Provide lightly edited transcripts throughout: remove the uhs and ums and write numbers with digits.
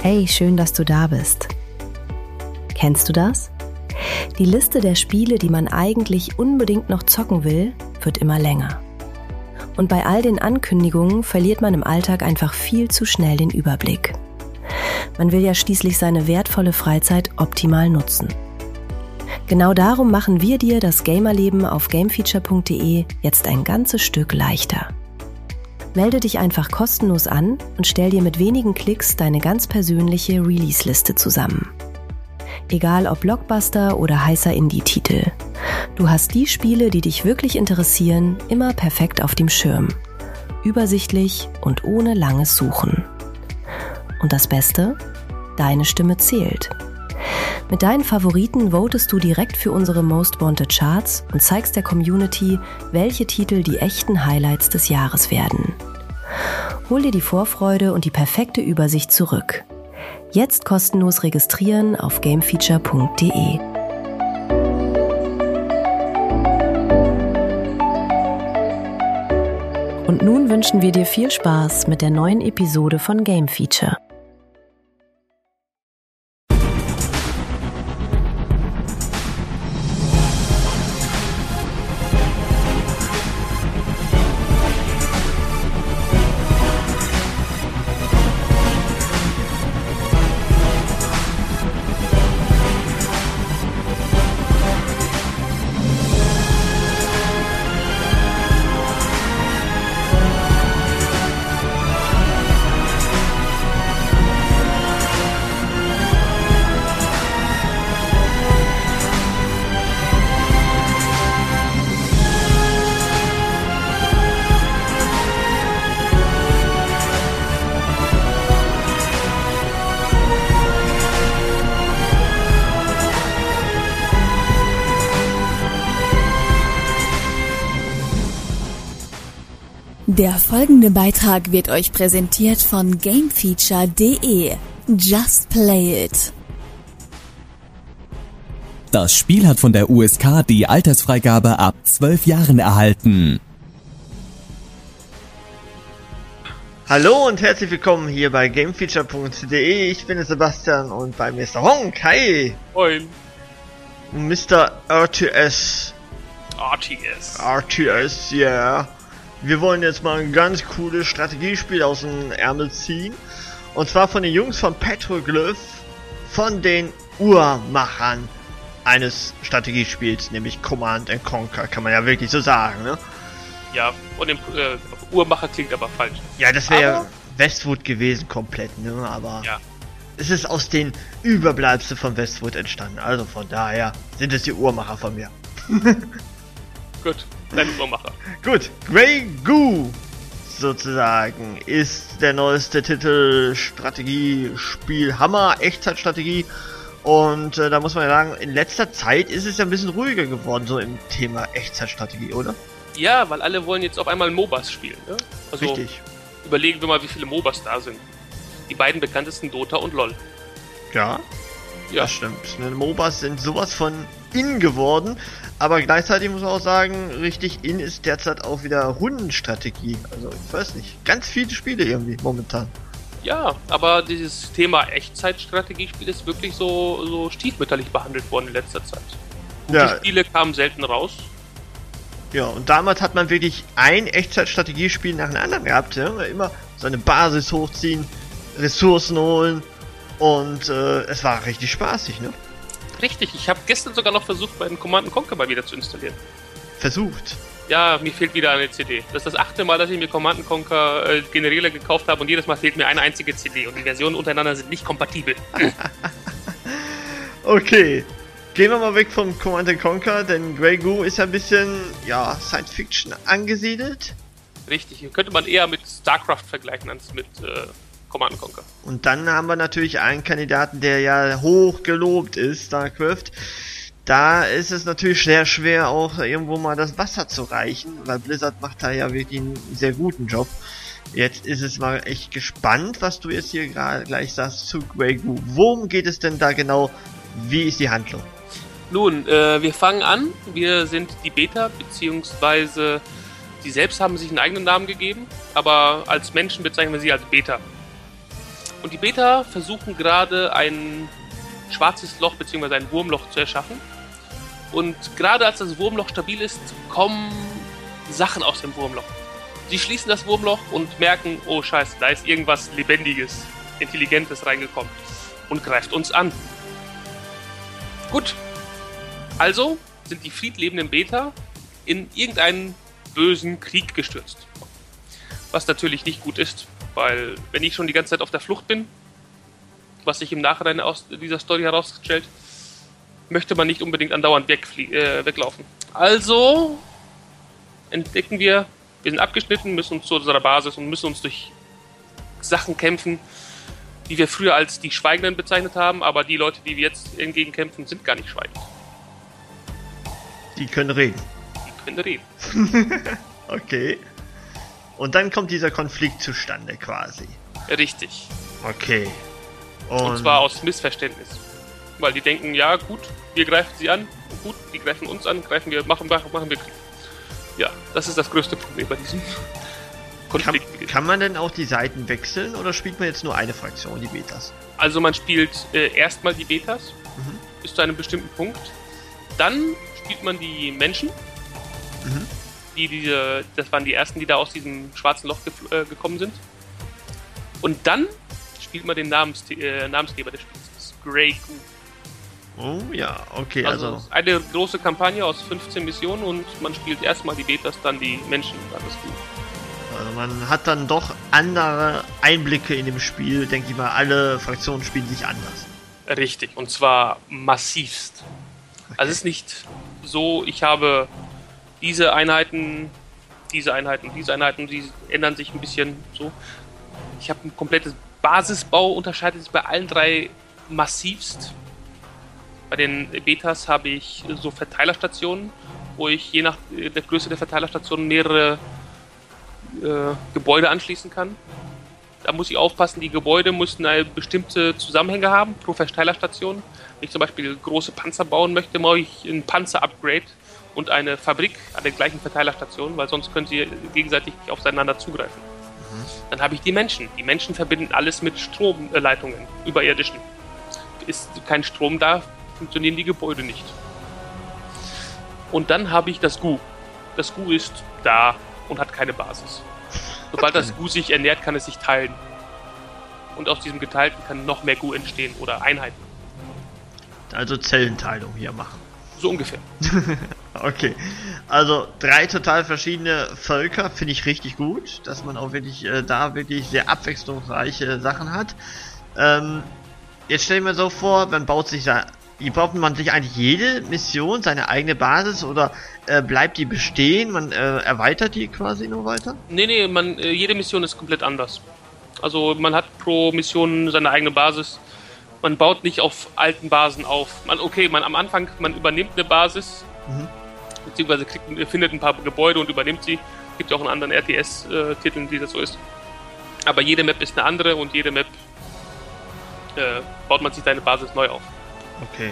Hey, schön, dass du da bist. Kennst du das? Die Liste der Spiele, die man eigentlich unbedingt noch zocken will, wird immer länger. Und bei all den Ankündigungen verliert man im Alltag einfach viel zu schnell den Überblick. Man will ja schließlich seine wertvolle Freizeit optimal nutzen. Genau darum machen wir dir das Gamerleben auf gamefeature.de jetzt ein ganzes Stück leichter. Melde dich einfach kostenlos an und stell dir mit wenigen Klicks deine ganz persönliche Release-Liste zusammen. Egal ob Blockbuster oder heißer Indie-Titel. Du hast die Spiele, die dich wirklich interessieren, immer perfekt auf dem Schirm. Übersichtlich und ohne langes Suchen. Und das Beste? Deine Stimme zählt. Mit deinen Favoriten votest du direkt für unsere Most Wanted Charts und zeigst der Community, welche Titel die echten Highlights des Jahres werden. Hol dir die Vorfreude und die perfekte Übersicht zurück. Jetzt kostenlos registrieren auf gamefeature.de. Und nun wünschen wir dir viel Spaß mit der neuen Episode von Game Feature. Der folgende Beitrag wird euch präsentiert von gamefeature.de. Just play it. Das Spiel hat von der USK die Altersfreigabe ab 12 Jahren erhalten. Hallo und herzlich willkommen hier bei gamefeature.de. Ich bin der Sebastian und bei mir ist der Honk. Hi! Moin. Mr. RTS. RTS, ja. Yeah. Wir wollen jetzt mal ein ganz cooles Strategiespiel aus dem Ärmel ziehen. Und zwar von den Jungs von Petroglyph, von den Uhrmachern eines Strategiespiels, nämlich Command & Conquer, kann man ja wirklich so sagen, ne? Ja, und dem Uhrmacher klingt aber falsch. Ja, das wäre ja Westwood gewesen komplett, ne? Aber ja, es ist aus den Überbleibseln von Westwood entstanden. Also von daher sind es die Uhrmacher von mir. Gut, dein Uhrmacher. Gut, Grey Goo sozusagen ist der neueste Titel, Strategiespiel, Hammer, Echtzeitstrategie. Und da muss man ja sagen, in letzter Zeit ist es ja ein bisschen ruhiger geworden, so im Thema Echtzeitstrategie, oder? Ja, weil alle wollen jetzt auf einmal MOBAs spielen, ne? Also richtig. Überlegen wir mal, wie viele MOBAs da sind. Die beiden bekanntesten, Dota und LoL. Ja, das stimmt. MOBAs sind sowas von in geworden, aber gleichzeitig muss man auch sagen, richtig in ist derzeit auch wieder Rundenstrategie. Also ich weiß nicht, ganz viele Spiele irgendwie momentan. Ja, aber dieses Thema Echtzeitstrategiespiel ist wirklich so stiefmütterlich behandelt worden in letzter Zeit. Die Spiele kamen selten raus. Ja, und damals hat man wirklich ein Echtzeitstrategiespiel nach dem anderen gehabt, ja? Immer seine Basis hochziehen, Ressourcen holen und es war richtig spaßig, ne? Richtig, ich habe gestern sogar noch versucht, meinen Command & Conquer mal wieder zu installieren. Versucht? Ja, mir fehlt wieder eine CD. Das ist das 8. Mal, dass ich mir Command & Conquer Generäle gekauft habe und jedes Mal fehlt mir eine einzige CD und die Versionen untereinander sind nicht kompatibel. Okay, gehen wir mal weg vom Command & Conquer, denn Grey Goo ist ja ein bisschen, Science Fiction angesiedelt. Richtig, könnte man eher mit StarCraft vergleichen als mit Command & Conquer. Und dann haben wir natürlich einen Kandidaten, der ja hoch gelobt ist, StarCraft. Da ist es natürlich sehr schwer, auch irgendwo mal das Wasser zu reichen, weil Blizzard macht da ja wirklich einen sehr guten Job. Jetzt ist es mal echt gespannt, was du jetzt hier gerade gleich sagst zu Grey Goo. Worum geht es denn da genau? Wie ist die Handlung? Nun, wir fangen an. Wir sind die Beta, beziehungsweise sie selbst haben sich einen eigenen Namen gegeben, aber als Menschen bezeichnen wir sie als Beta. Und die Beta versuchen gerade ein schwarzes Loch bzw. ein Wurmloch zu erschaffen. Und gerade als das Wurmloch stabil ist, kommen Sachen aus dem Wurmloch. Sie schließen das Wurmloch und merken, oh scheiße, da ist irgendwas Lebendiges, Intelligentes reingekommen und greift uns an. Gut, also sind die friedlebenden Beta in irgendeinen bösen Krieg gestürzt. Was natürlich nicht gut ist, weil wenn ich schon die ganze Zeit auf der Flucht bin, was sich im Nachhinein aus dieser Story herausstellt, möchte man nicht unbedingt andauernd weglaufen. Also entdecken wir sind abgeschnitten, müssen uns zu unserer Basis und müssen uns durch Sachen kämpfen, die wir früher als die Schweigenden bezeichnet haben, aber die Leute, die wir jetzt entgegen kämpfen, sind gar nicht schweigend. Die können reden. Die können reden. Okay. Und dann kommt dieser Konflikt zustande quasi. Richtig. Okay. Und zwar aus Missverständnis. Weil die denken, ja gut, wir greifen sie an, gut, die greifen uns an, machen wir Krieg. Ja, das ist das größte Problem bei diesem Konflikt. Kann man denn auch die Seiten wechseln oder spielt man jetzt nur eine Fraktion, die Betas? Also man spielt erstmal die Betas bis zu einem bestimmten Punkt. Dann spielt man die Menschen. Das waren die ersten, die da aus diesem schwarzen Loch gekommen sind. Und dann spielt man den Namensgeber des Spiels, das Grey Goo. Oh ja, okay, also eine große Kampagne aus 15 Missionen und man spielt erstmal die Betas, dann die Menschen, dann das Goo. Also man hat dann doch andere Einblicke in dem Spiel, denke ich mal, alle Fraktionen spielen sich anders. Richtig, und zwar massivst. Okay. Also es ist nicht so, ich habe diese Einheiten, die ändern sich ein bisschen so. Ich habe ein komplettes Basisbau, unterscheidet sich bei allen drei massivst. Bei den Betas habe ich so Verteilerstationen, wo ich je nach der Größe der Verteilerstationen mehrere Gebäude anschließen kann. Da muss ich aufpassen, die Gebäude müssen eine bestimmte Zusammenhänge haben pro Verteilerstation. Wenn ich zum Beispiel große Panzer bauen möchte, mache ich ein Panzer-Upgrade und eine Fabrik an der gleichen Verteilerstation, weil sonst können sie gegenseitig nicht aufeinander zugreifen. Dann habe ich die Menschen. Die Menschen verbinden alles mit Stromleitungen, überirdischen. Ist kein Strom da, funktionieren die Gebäude nicht. Und dann habe ich das Goo. Das Goo ist da und hat keine Basis. Sobald das Goo sich ernährt, kann es sich teilen. Und aus diesem Geteilten kann noch mehr Goo entstehen oder Einheiten. Also Zellenteilung hier machen. So ungefähr. Okay. Also 3 total verschiedene Völker finde ich richtig gut, dass man auch wirklich da wirklich sehr abwechslungsreiche Sachen hat. Jetzt stell dir mal so vor, braucht man sich eigentlich jede Mission seine eigene Basis oder bleibt die bestehen? Man erweitert die quasi nur weiter? Nee, jede Mission ist komplett anders. Also man hat pro Mission seine eigene Basis. Man baut nicht auf alten Basen auf. Am Anfang, man übernimmt eine Basis, beziehungsweise findet ein paar Gebäude und übernimmt sie. Gibt ja auch in anderen RTS-Titeln, die das so ist. Aber jede Map ist eine andere und jede Map baut man sich seine Basis neu auf. Okay.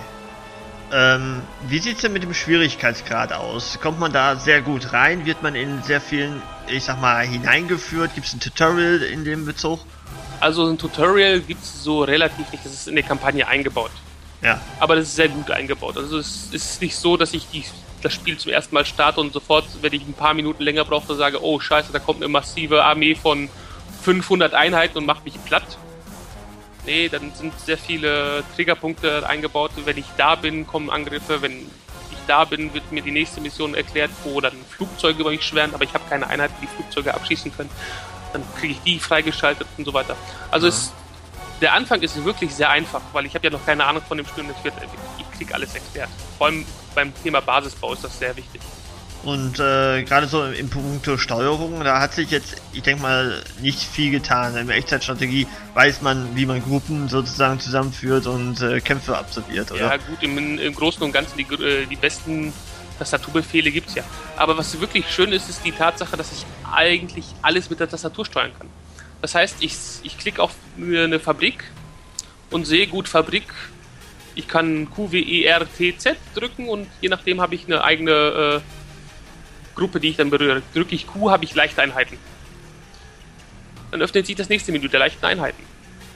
Wie sieht's denn mit dem Schwierigkeitsgrad aus? Kommt man da sehr gut rein? Wird man in sehr vielen, ich sag mal, hineingeführt? Gibt es ein Tutorial in dem Bezug? Also ein Tutorial gibt es so relativ nicht. Das ist in der Kampagne eingebaut. Ja. Aber das ist sehr gut eingebaut. Also es ist nicht so, dass ich das Spiel zum ersten Mal starte und sofort, wenn ich ein paar Minuten länger brauche, sage, oh scheiße, da kommt eine massive Armee von 500 Einheiten und macht mich platt. Nee, dann sind sehr viele Triggerpunkte eingebaut. Wenn ich da bin, kommen Angriffe. Wenn ich da bin, wird mir die nächste Mission erklärt, wo dann Flugzeuge über mich schweren, aber ich habe keine Einheiten, die Flugzeuge abschießen können. Dann kriege ich die freigeschaltet und so weiter. Also der Anfang ist wirklich sehr einfach, weil ich habe ja noch keine Ahnung von dem Spiel und ich kriege alles erklärt. Vor allem beim Thema Basisbau ist das sehr wichtig. Und gerade so im Punkt Steuerung, da hat sich jetzt, ich denke mal, nicht viel getan. In der Echtzeitstrategie weiß man, wie man Gruppen sozusagen zusammenführt und Kämpfe absolviert, oder? Ja gut, im Großen und Ganzen die besten Tastaturbefehle gibt es ja. Aber was wirklich schön ist, ist die Tatsache, dass ich eigentlich alles mit der Tastatur steuern kann. Das heißt, ich klicke auf eine Fabrik und sehe, gut, Fabrik, ich kann QWERTZ drücken und je nachdem habe ich eine eigene Gruppe, die ich dann berühre. Drücke ich Q, habe ich leichte Einheiten. Dann öffnet sich das nächste Menü der leichten Einheiten.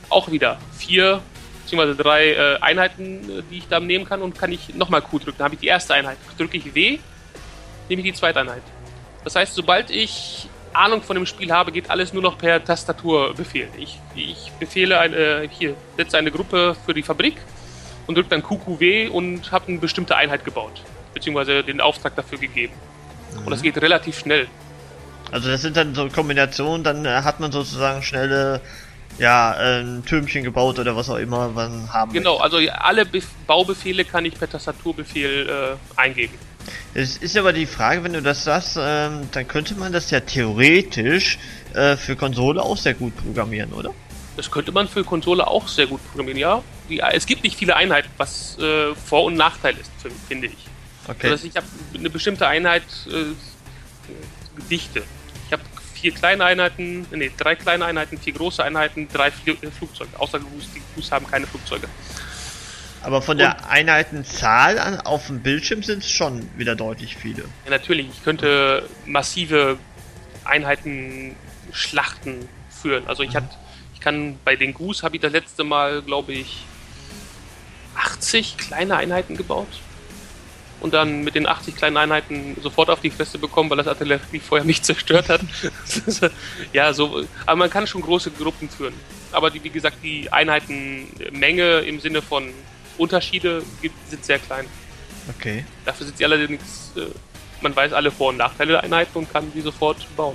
auch wieder 4 bzw. 3 Einheiten, die ich da nehmen kann und kann ich nochmal Q drücken. Dann habe ich die erste Einheit. Drücke ich W, nehme ich die zweite Einheit. Das heißt, sobald ich Ahnung von dem Spiel habe, geht alles nur noch per Tastaturbefehl. Ich befehle setze eine Gruppe für die Fabrik und drücke dann QQW und habe eine bestimmte Einheit gebaut, beziehungsweise den Auftrag dafür gegeben. Und das geht relativ schnell. Also das sind dann so Kombinationen, dann hat man sozusagen schnelle ein Türmchen gebaut oder was auch immer man haben Genau, möchte. also alle Baubefehle kann ich per Tastaturbefehl eingeben. Es ist aber die Frage, wenn du das sagst, dann könnte man das ja theoretisch für Konsole auch sehr gut programmieren, oder? Das könnte man für Konsole auch sehr gut programmieren, ja. Es gibt nicht viele Einheiten, was Vor- und Nachteil ist, finde ich. Okay. Also ich habe eine bestimmte Einheit Dichte. Ich habe 3 kleine Einheiten, 4 große Einheiten, 3 Flugzeuge. Außer die Gus haben keine Flugzeuge. Aber von der Einheitenzahl an auf dem Bildschirm sind es schon wieder deutlich viele. Ja, natürlich. Ich könnte massive Einheitenschlachten führen. Also ich kann bei den Gus habe ich das letzte Mal, glaube ich, 80 kleine Einheiten gebaut. Und dann mit den 80 kleinen Einheiten sofort auf die Fresse bekommen, weil das Artilleriefeuer mich zerstört hat. Ja, so. Aber man kann schon große Gruppen führen. Aber wie gesagt, die Einheitenmenge im Sinne von Unterschiede sind sehr klein. Okay. Dafür sind sie allerdings, man weiß alle Vor- und Nachteile der Einheiten und kann die sofort bauen.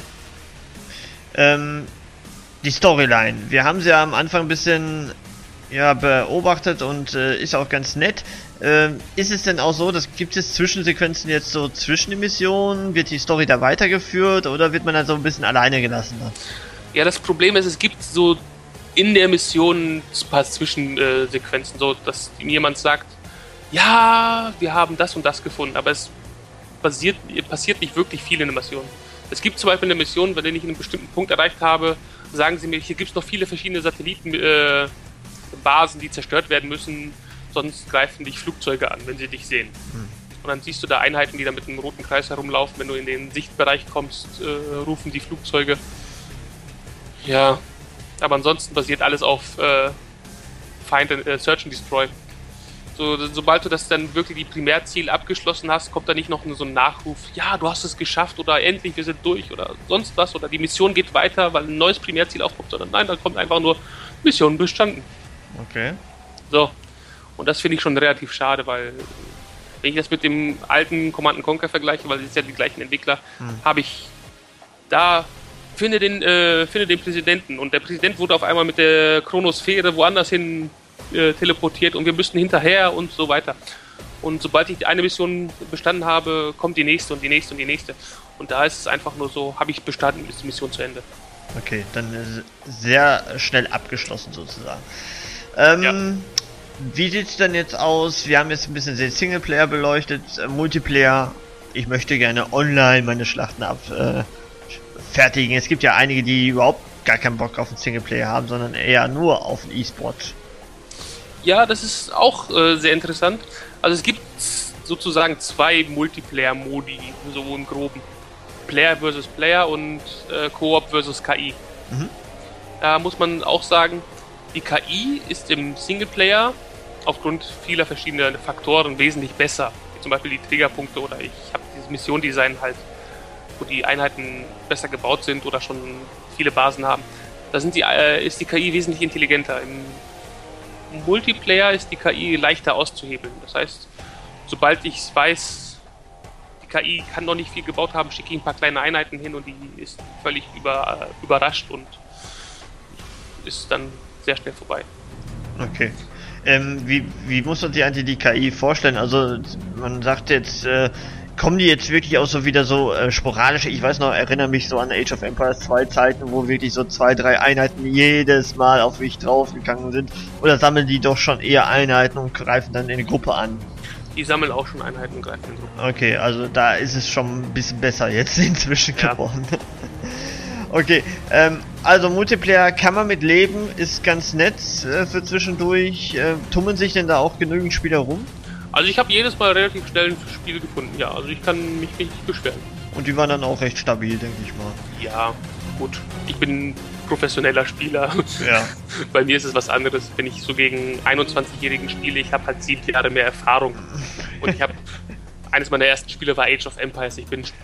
Die Storyline. Wir haben sie ja am Anfang ein bisschen beobachtet und ist auch ganz nett. Ist es denn auch so, gibt es Zwischensequenzen jetzt so zwischen den Missionen? Wird die Story da weitergeführt oder wird man dann so ein bisschen alleine gelassen? Ja, das Problem ist, es gibt so in der Mission ein paar Zwischensequenzen, so dass jemand sagt, ja, wir haben das und das gefunden, aber es passiert nicht wirklich viel in der Mission. Es gibt zum Beispiel eine Mission, bei der ich einen bestimmten Punkt erreicht habe, sagen sie mir, hier gibt es noch viele verschiedene Satellitenbasen, die zerstört werden müssen, sonst greifen dich Flugzeuge an, wenn sie dich sehen. Und dann siehst du da Einheiten, die da mit einem roten Kreis herumlaufen. Wenn du in den Sichtbereich kommst, rufen die Flugzeuge. Ja, aber ansonsten basiert alles auf Search and Destroy. Sobald du das dann wirklich die Primärziel abgeschlossen hast, kommt da nicht noch so ein Nachruf, ja, du hast es geschafft oder endlich, wir sind durch oder sonst was oder die Mission geht weiter, weil ein neues Primärziel aufkommt, sondern nein, da kommt einfach nur Mission bestanden. Okay. So. Und das finde ich schon relativ schade, weil wenn ich das mit dem alten Command & Conquer vergleiche, weil es ist ja die gleichen Entwickler, habe ich da finde den Präsidenten und der Präsident wurde auf einmal mit der Chronosphäre woanders hin teleportiert und wir müssten hinterher und so weiter. Und sobald ich die eine Mission bestanden habe, kommt die nächste und die nächste und die nächste. Und da ist es einfach nur so, habe ich bestanden, ist die Mission zu Ende. Okay, dann sehr schnell abgeschlossen sozusagen. Wie sieht's denn jetzt aus? Wir haben jetzt ein bisschen den Singleplayer beleuchtet, Multiplayer. Ich möchte gerne online meine Schlachten fertigen. Es gibt ja einige, die überhaupt gar keinen Bock auf den Singleplayer haben, sondern eher nur auf den E-Sport. Ja, das ist auch sehr interessant. Also es gibt sozusagen 2 Multiplayer-Modi, so im Groben. Player versus Player und Koop versus KI. Da muss man auch sagen, die KI ist im Singleplayer aufgrund vieler verschiedener Faktoren wesentlich besser. Wie zum Beispiel die Triggerpunkte oder ich habe dieses Mission-Design halt, wo die Einheiten besser gebaut sind oder schon viele Basen haben. Da ist die KI wesentlich intelligenter. Im Multiplayer ist die KI leichter auszuhebeln. Das heißt, sobald ich weiß, die KI kann noch nicht viel gebaut haben, schicke ich ein paar kleine Einheiten hin und die ist völlig überrascht und ist dann sehr schnell vorbei. Okay. Wie muss man sich eigentlich die KI vorstellen? Also man sagt jetzt, kommen die jetzt wirklich auch so wieder so sporadisch? Ich weiß noch, erinnere mich so an Age of Empires 2 Zeiten, wo wirklich so 2, 3 Einheiten jedes Mal auf mich draufgegangen sind. Oder sammeln die doch schon eher Einheiten und greifen dann in eine Gruppe an? Die sammeln auch schon Einheiten und greifen in Gruppen. Okay, also da ist es schon ein bisschen besser jetzt inzwischen geworden. Okay, also Multiplayer kann man mit leben, ist ganz nett für zwischendurch. Tummeln sich denn da auch genügend Spieler rum? Also ich habe jedes Mal relativ schnell ein Spiel gefunden, ja. Also ich kann mich nicht beschweren. Und die waren dann auch recht stabil, denke ich mal. Ja, gut. Ich bin professioneller Spieler. Ja. Bei mir ist es was anderes, wenn ich so gegen 21-Jährigen spiele. Ich habe halt 7 Jahre mehr Erfahrung. Und ich habe, eines meiner ersten Spiele war Age of Empires. Ich bin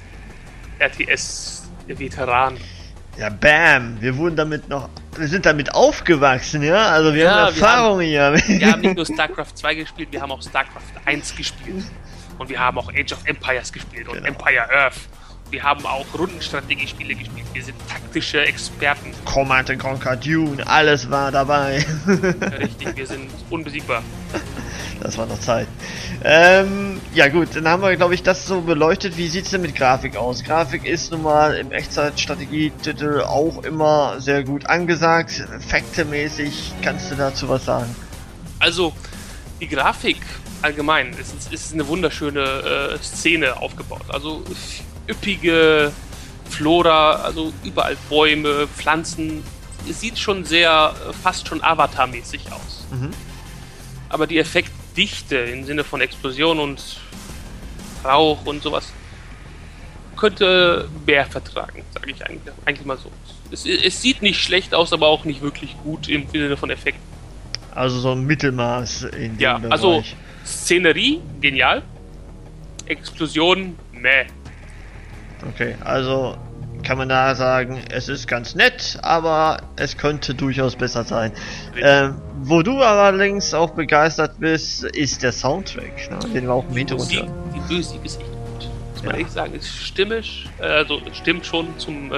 RTS-Veteran. Ja, bam! Wir sind damit aufgewachsen, ja? Also wir haben Erfahrung hier. Wir haben nicht nur StarCraft 2 gespielt, wir haben auch StarCraft 1 gespielt. Und wir haben auch Age of Empires gespielt und Empire Earth. Wir haben auch Rundenstrategiespiele gespielt. Wir sind taktische Experten. Command & Conquer Dune, alles war dabei. Richtig, wir sind unbesiegbar. Das war noch Zeit. Ja gut, dann haben wir, glaube ich, das so beleuchtet. Wie sieht's denn mit Grafik aus? Grafik ist nun mal im Echtzeitstrategietitel auch immer sehr gut angesagt. Effektemäßig, kannst du dazu was sagen? Also, die Grafik allgemein ist eine wunderschöne Szene aufgebaut. Also üppige Flora, also überall Bäume, Pflanzen. Es sieht schon sehr, fast schon Avatar-mäßig aus. Mhm. Aber die Effektdichte im Sinne von Explosion und Rauch und sowas könnte mehr vertragen, sage ich eigentlich mal so. Es sieht nicht schlecht aus, aber auch nicht wirklich gut im Sinne von Effekten. Also so ein Mittelmaß in dem Bereich. Also Szenerie, genial. Explosion, meh. Okay, also kann man da sagen, es ist ganz nett, aber es könnte durchaus besser sein. Wo du allerdings auch begeistert bist, ist der Soundtrack, ne? Den wir auch im Hintergrund hören. Die Musik ist echt gut. Muss man ehrlich sagen, ist stimmisch, also stimmt schon zum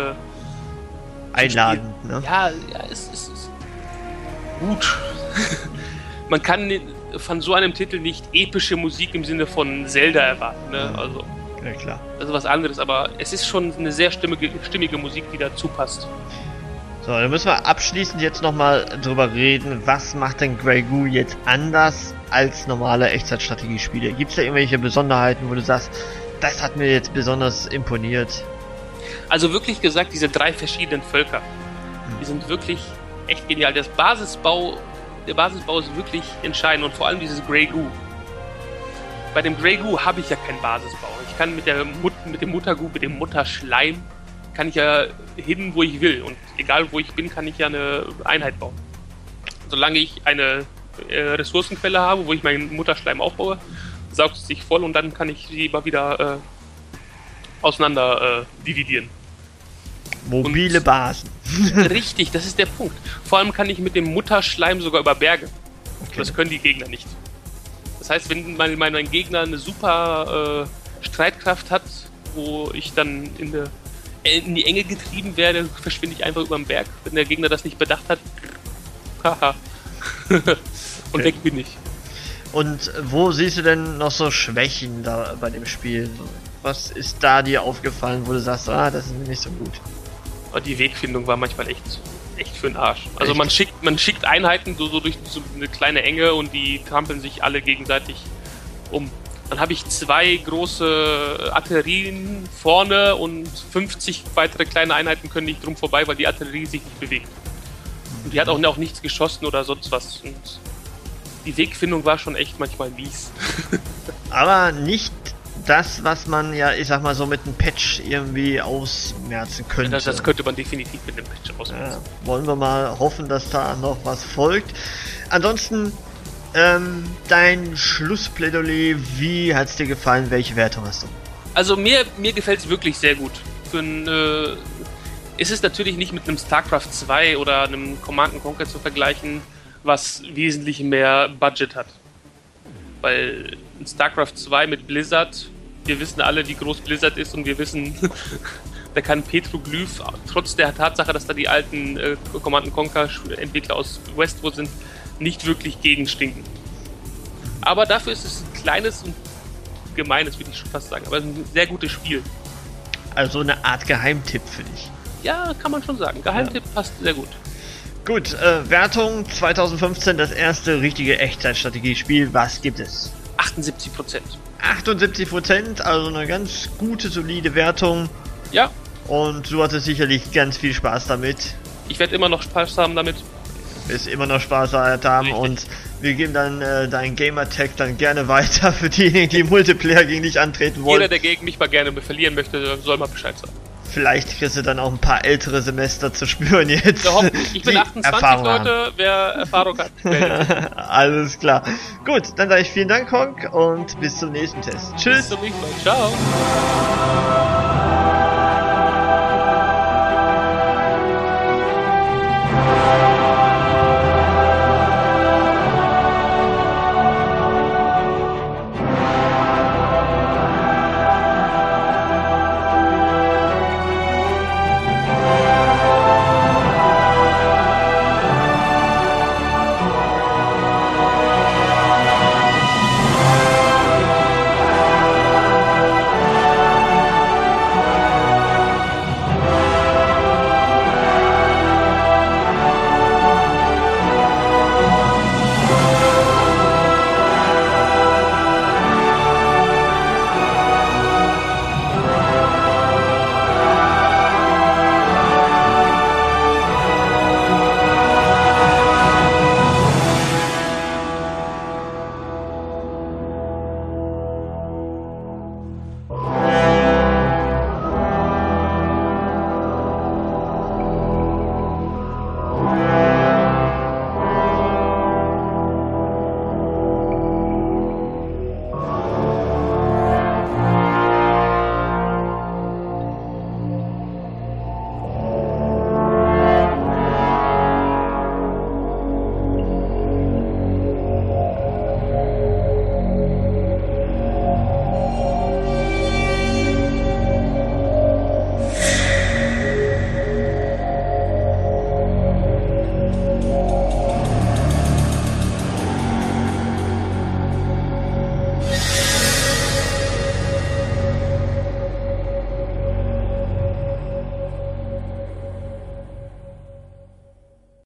einladend, ne? Ja, es ist gut. Man kann von so einem Titel nicht epische Musik im Sinne von Zelda erwarten, ne? Also ja, klar. Das ist was anderes, aber es ist schon eine sehr stimmige Musik, die dazu passt. So, dann müssen wir abschließend jetzt nochmal drüber reden, was macht denn Grey Goo jetzt anders als normale Echtzeitstrategiespiele? Gibt es da irgendwelche Besonderheiten, wo du sagst, das hat mir jetzt besonders imponiert? Also wirklich gesagt, diese 3 verschiedenen Völker, die sind wirklich echt genial. Der Basisbau ist wirklich entscheidend und vor allem dieses Grey Goo. Bei dem Grey Goo habe ich ja keinen Basisbau. Ich kann mit dem Muttergoo, mit dem Mutterschleim, kann ich ja hin, wo ich will. Und egal wo ich bin, kann ich ja eine Einheit bauen. Solange ich eine Ressourcenquelle habe, wo ich meinen Mutterschleim aufbaue, saugt es sich voll und dann kann ich sie mal wieder auseinander dividieren. Mobile Basen. Richtig, das ist der Punkt. Vor allem kann ich mit dem Mutterschleim sogar über Berge. Okay. Das können die Gegner nicht. Das heißt, wenn mein Gegner eine super Streitkraft hat, wo ich dann in die Enge getrieben werde, verschwinde ich einfach über den Berg. Wenn der Gegner das nicht bedacht hat, haha. Und weg bin ich. Und wo siehst du denn noch so Schwächen da bei dem Spiel? Was ist da dir aufgefallen, wo du sagst, das ist nicht so gut? Die Wegfindung war manchmal echt für den Arsch. Also man schickt Einheiten so durch so eine kleine Enge und die trampeln sich alle gegenseitig um. Dann habe ich 2 große Artillerien vorne und 50 weitere kleine Einheiten können nicht drum vorbei, weil die Artillerie sich nicht bewegt. Und die hat auch nichts geschossen oder sonst was. Und die Wegfindung war schon echt manchmal mies. Aber nicht das, was man ja, ich sag mal so, mit einem Patch irgendwie ausmerzen könnte. Ja, das könnte man definitiv mit einem Patch ausmerzen. Ja, wollen wir mal hoffen, dass da noch was folgt. Ansonsten, dein Schlussplädoyer, wie hat's dir gefallen? Welche Wertung hast du? Also mir gefällt es wirklich sehr gut. Es ist natürlich nicht mit einem StarCraft 2 oder einem Command & Conquer zu vergleichen, was wesentlich mehr Budget hat. Weil in StarCraft 2 mit Blizzard, wir wissen alle, wie groß Blizzard ist und wir wissen, da kann Petroglyph, trotz der Tatsache, dass da die alten Command & Conquer Entwickler aus Westwood sind, nicht wirklich gegenstinken. Aber dafür ist es ein kleines und gemeines, würde ich schon fast sagen, aber ein sehr gutes Spiel. Also eine Art Geheimtipp für dich. Ja, kann man schon sagen. Geheimtipp passt sehr gut. Gut, Wertung 2015, das erste richtige Echtzeitstrategiespiel. Was gibt es? 78%. 78%, also eine ganz gute, solide Wertung. Ja. Und du hattest sicherlich ganz viel Spaß damit. Ich werde immer noch Spaß haben damit. wirst immer noch Spaß haben. Richtig. Und wir geben dann deinen Gamertag dann gerne weiter für diejenigen, die Multiplayer gegen dich antreten wollen. Jeder, der gegen mich mal gerne verlieren möchte, soll mal Bescheid sagen. Vielleicht kriegst du dann auch ein paar ältere Semester zu spüren jetzt. Ja, hoffentlich. Ich bin 28, Leute. Wer Erfahrung hat, meldet sich. Alles klar. Gut, dann sage ich vielen Dank, Honk, und bis zum nächsten Test. Tschüss. Bis zum nächsten Mal. Ciao.